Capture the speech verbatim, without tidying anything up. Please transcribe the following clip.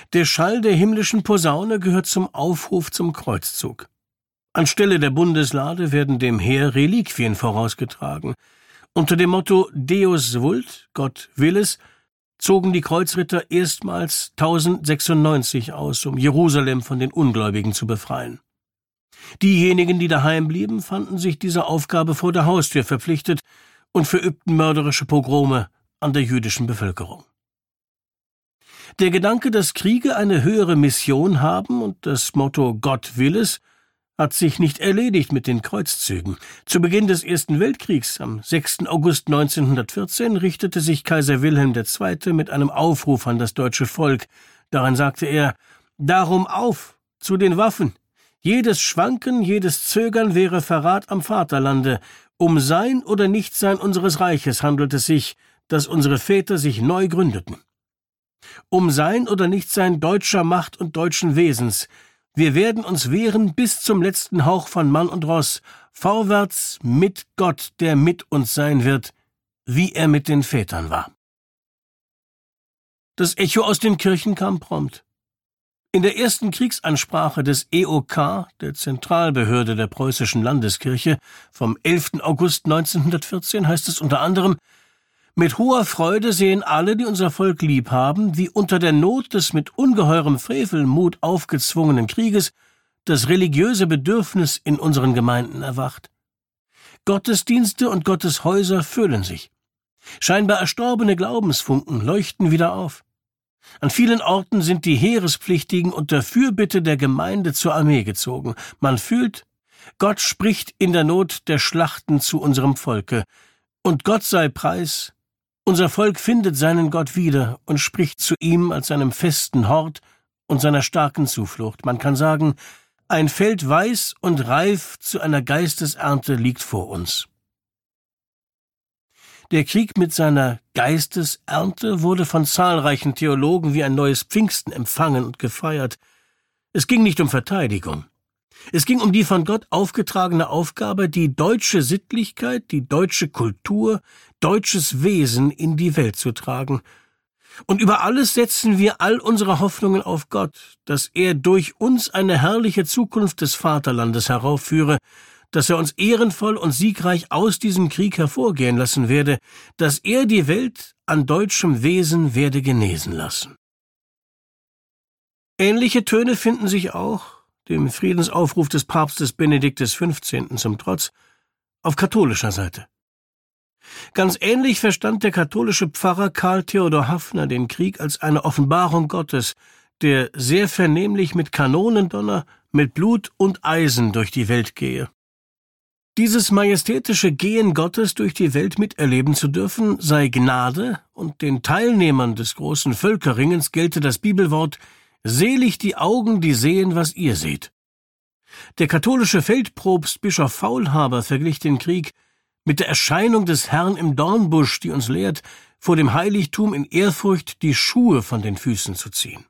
Der Schall der himmlischen Posaune gehört zum Aufruf zum Kreuzzug. Anstelle der Bundeslade werden dem Heer Reliquien vorausgetragen. Unter dem Motto Deus vult, Gott will es, zogen die Kreuzritter erstmals tausendsechsundneunzig aus, um Jerusalem von den Ungläubigen zu befreien. Diejenigen, die daheim blieben, fanden sich dieser Aufgabe vor der Haustür verpflichtet und verübten mörderische Pogrome an der jüdischen Bevölkerung. Der Gedanke, dass Kriege eine höhere Mission haben und das Motto Gott will es, hat sich nicht erledigt mit den Kreuzzügen. Zu Beginn des Ersten Weltkriegs, am sechsten August neunzehnhundertvierzehn, richtete sich Kaiser Wilhelm der Zweite mit einem Aufruf an das deutsche Volk. Darin sagte er: »Darum auf, zu den Waffen! Jedes Schwanken, jedes Zögern wäre Verrat am Vaterlande. Um Sein oder Nichtsein unseres Reiches handelt es sich, dass unsere Väter sich neu gründeten. Um Sein oder Nichtsein deutscher Macht und deutschen Wesens. Wir werden uns wehren bis zum letzten Hauch von Mann und Ross, vorwärts mit Gott, der mit uns sein wird, wie er mit den Vätern war.« Das Echo aus den Kirchen kam prompt. In der ersten Kriegsansprache des E O K, der Zentralbehörde der preußischen Landeskirche, vom elften August neunzehnhundertvierzehn heißt es unter anderem: »Mit hoher Freude sehen alle, die unser Volk lieb haben, wie unter der Not des mit ungeheurem Frevelmut aufgezwungenen Krieges das religiöse Bedürfnis in unseren Gemeinden erwacht. Gottesdienste und Gotteshäuser füllen sich. Scheinbar erstorbene Glaubensfunken leuchten wieder auf. An vielen Orten sind die Heerespflichtigen unter Fürbitte der Gemeinde zur Armee gezogen. Man fühlt, Gott spricht in der Not der Schlachten zu unserem Volke. Und Gott sei Preis, unser Volk findet seinen Gott wieder und spricht zu ihm als seinem festen Hort und seiner starken Zuflucht. Man kann sagen, ein Feld weiß und reif zu einer Geistesernte liegt vor uns.« Der Krieg mit seiner Geistesernte wurde von zahlreichen Theologen wie ein neues Pfingsten empfangen und gefeiert. Es ging nicht um Verteidigung. Es ging um die von Gott aufgetragene Aufgabe, die deutsche Sittlichkeit, die deutsche Kultur, deutsches Wesen in die Welt zu tragen. Und über alles setzen wir all unsere Hoffnungen auf Gott, dass er durch uns eine herrliche Zukunft des Vaterlandes heraufführe, dass er uns ehrenvoll und siegreich aus diesem Krieg hervorgehen lassen werde, dass er die Welt an deutschem Wesen werde genesen lassen. Ähnliche Töne finden sich auch, dem Friedensaufruf des Papstes Benedikt des Fünfzehnten zum Trotz, auf katholischer Seite. Ganz ähnlich verstand der katholische Pfarrer Karl Theodor Haffner den Krieg als eine Offenbarung Gottes, der sehr vernehmlich mit Kanonendonner, mit Blut und Eisen durch die Welt gehe. Dieses majestätische Gehen Gottes durch die Welt miterleben zu dürfen, sei Gnade, und den Teilnehmern des großen Völkerringens gelte das Bibelwort: »Selig die Augen, die sehen, was ihr seht.« Der katholische Feldprobst Bischof Faulhaber verglich den Krieg mit der Erscheinung des Herrn im Dornbusch, die uns lehrt, vor dem Heiligtum in Ehrfurcht die Schuhe von den Füßen zu ziehen.